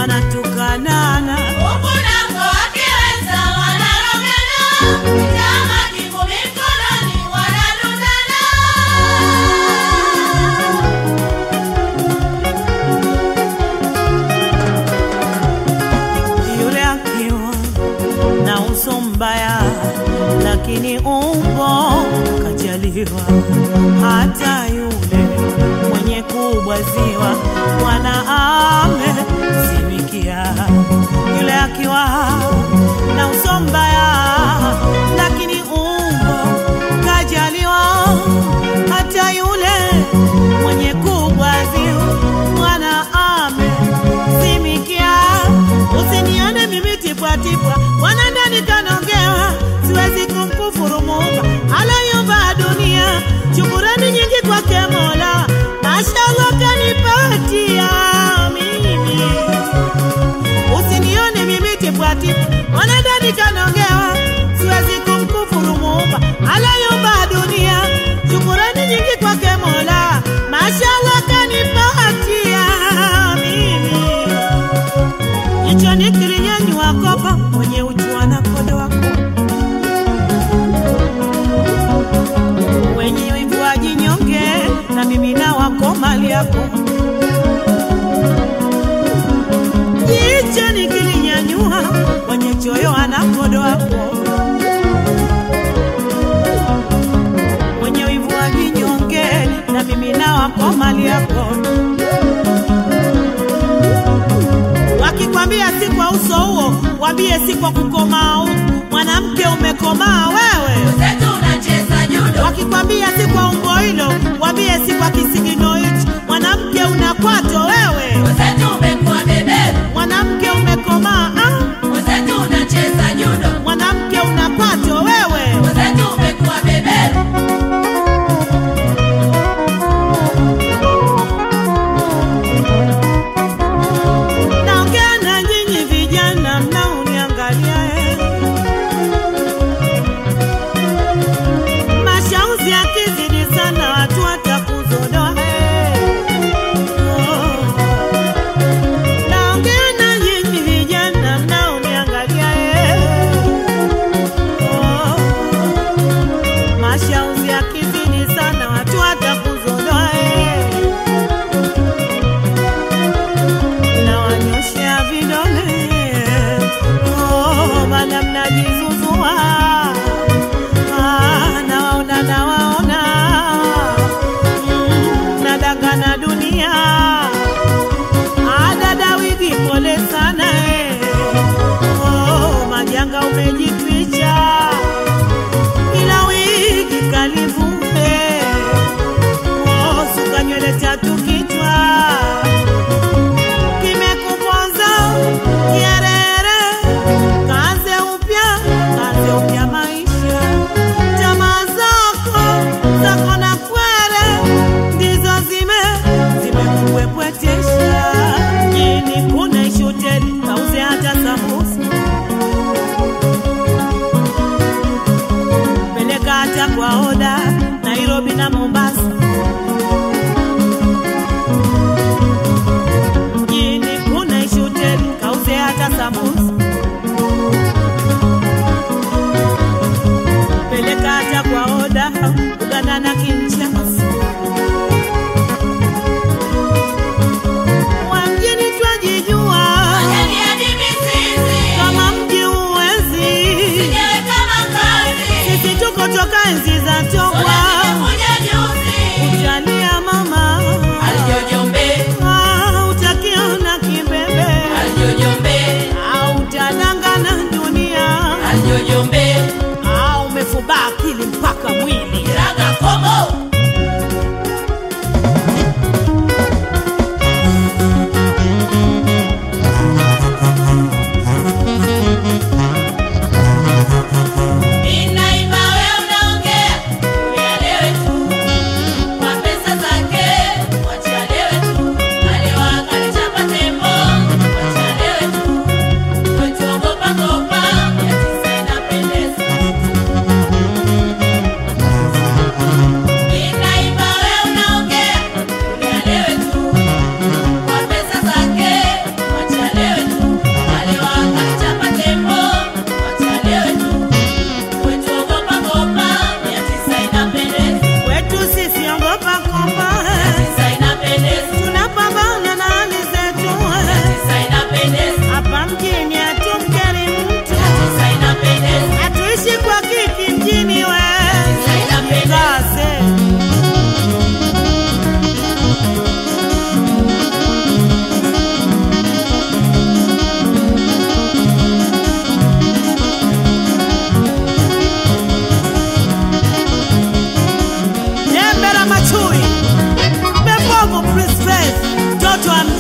wanatukanana. Ukunako wakiweza wanarogana, chama kivumi mkononi wanadundana. Yule akiwa na uso mbaya, lakini umbo kajaliwa. Hata yule mwenye kubwaziwa Bwana amezimikia. Yule akiwa na uso mbaya, lakini umbo kajaliwa. Hata yule mwenye kubwaziwa Bwana amezimikia. Usinione mimi tipwa-tipwa, Bwana ndani kanongewa. Siwezi kumkufuru Muumba aliyeumba dunia. Shukrani nyingi kwake Mola, mashallah kanipatia mimi. Usinione mimi tipwa-tipwa, Bwana ndani kanongewa. Siwezi kumkufuru Muumba aliyeumba dunia. Shukrani nyingi kwake Mola, mashallah kanipatia mimi. Jicho nikilinyanyua kopa, mwenye uchu anakodoa kopa. Wenye wivu wajinyonge, na mimi na wako mali yako. Jicho nikilinyanyua, mwenye choyo anakodoa kopa. Wenye wivu wajinyonge, na mimi na wako mali yako. Wakikwambia si kwa uso huo, wambie si kwa kukomaa. Mwanamke umekomaa wewe, Mwenzetu unacheza judo. wakikwambia si kwa umbo hilo, wambie si kwa kisigino hicho. Mwanamke unakwato wewe, Mwenzetu umekuwa beberu. mwanamke umekomaa. Mwenzetu unacheza judo. Mwanamke unakwato wewe. Mwenzetu umekuwa beberu. Naongea na nyinyi vijana mnaoniangalia, mashauzi yakizidi sana watu watakuzodoa. Naongea na nyinyi vijana mnaoniangalia, mashauzi yakizidi sana watu watakuzodoa. Na wanyoshea vidole, maana mnajizuzua. Nawaona nadangana dunia. Dada wigi pole sana, majanga umejitwisha. Ila wigi kalivume, suka nywele tatu kichwa. Kimekuponza kierere, kaze upya maisha. Tamaa zako na kwere, ndizo zimekuwepwetesha. Jini kuna ishi hoteli, kauze hata sambusa. Peleka hata kwa oda, Nairobi na Mombasa. Jini kuna ishi hoteli, kauze hata sambusa. Peleka hata kwa oda, Uganda na Kinshasa. Wa mjini twajijua, Wageni hadi mizizi. kama mji uwezi. Sijawe kama kazi. Sisi tuko toka enzi za Tongwa. Unajikuja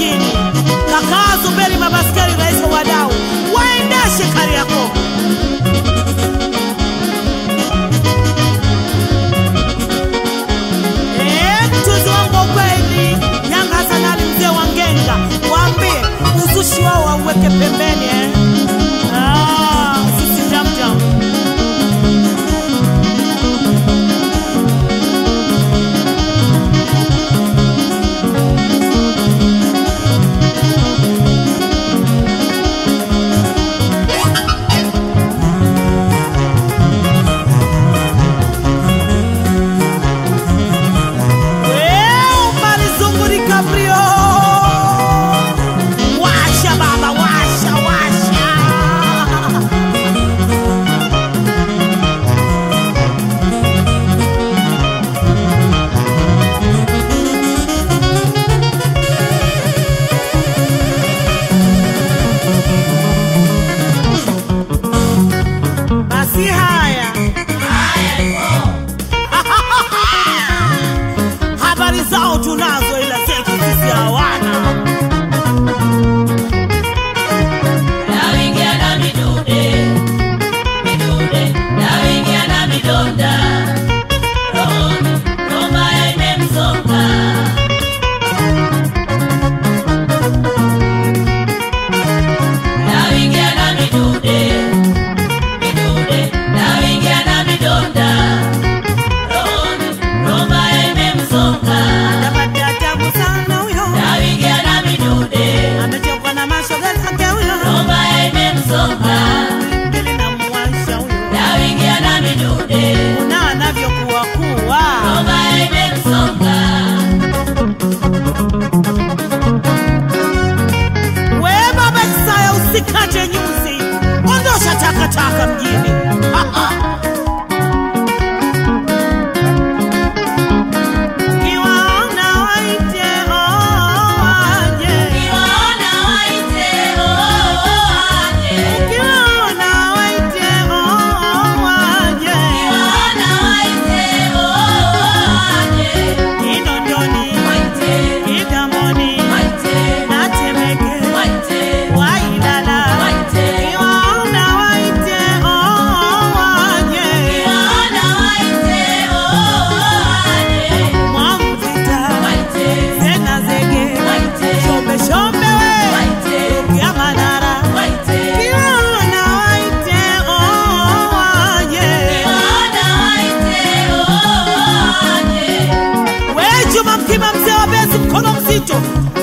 mjini. Kaka Zuberi Mabaskeli, rais wa wadau, waendeshe Kariakoo. Mtuzi wangu kweli, Nyanga Sanali mzee wa Ngenga, waambie uzushi wao wauweke pembeni. Sisi jam jam. Habari zao tunazo, ila zetu sisi hawana. Naingia na midude, midude, naingia na midonda. Roma imemsonga. Naingia na midude, midude, naingia na midonda. Roma imemsonga. Anapata tabu sana huyo, Naingia na midude, amechokwa na mashoga zake huyo. Roma imemsonga. Ngeli na muwasha huyo, Naingia na midude, una anavyokuwa kuwa. Roma imemsonga. We baba Kisaya, usikate nyuzi, ondosha takataka mjini. Kiwaona waite, waje. Kiwaona waite, waje. Kiwaona waite, waje. Kiwaona waite, waje. Kinondoni, Waite, Kigamboni, waite, na Temeke, waite, Wailala. waite. Kiwaona waite, waje. Kiwaona waite, waje. Mwamvita, Waite, Zena Zege, waite, Shombe Shombe we, waite, Rukia Manara. waite. Kiwaona waite, waje. Kiwaona waite, waje. We Juma Mkima, mzee wa Bezi, mkono mzito,